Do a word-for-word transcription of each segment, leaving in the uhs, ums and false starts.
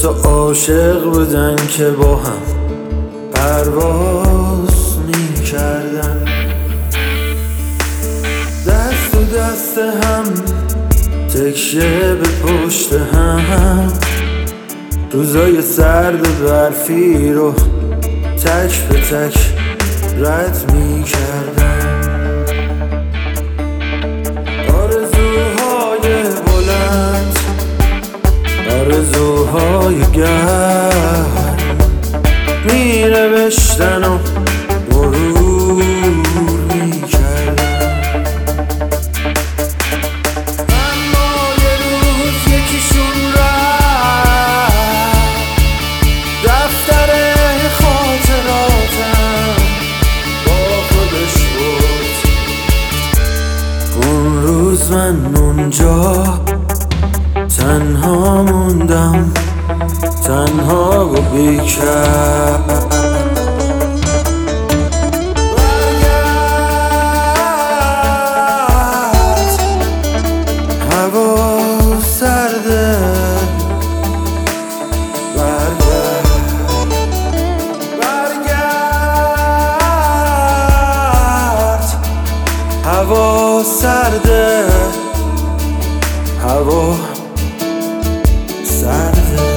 دوتا عاشق بودن که با هم پرواز می کردن، دست و دست هم تکیه به پشت هم، روزای سرد برفی رو تک به تک رد می کردن. آرزوهای بلند، آرزوهای گرم می نوشتن و مرور می کردن. اما یه روز یکیشون رفت دفتر خاطراتم با خودش بود. اون روز من اونجا تنها موندم، تنها و بیکر. برگرد، هوا سرده، برگرد برگرد، هوا سرده، هوا سرده.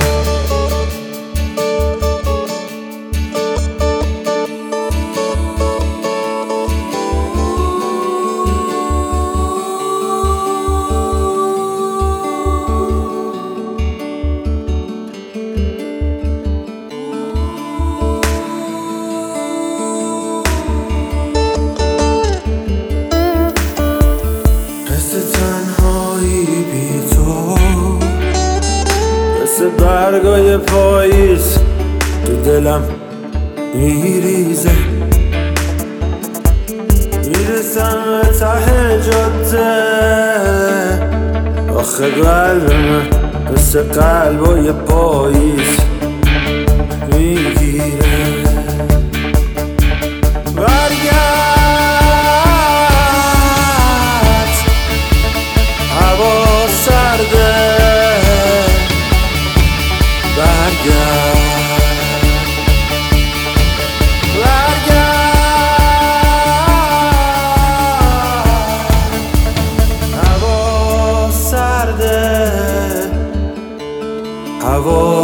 مثل برگای پاییز تو دلم میریزه، میرسم به ته جاده، آخه قلب من مثل قلبای پاییز میگیره. برگرد، هوا سرده، برگرد برگرد، هوا سرده، هوا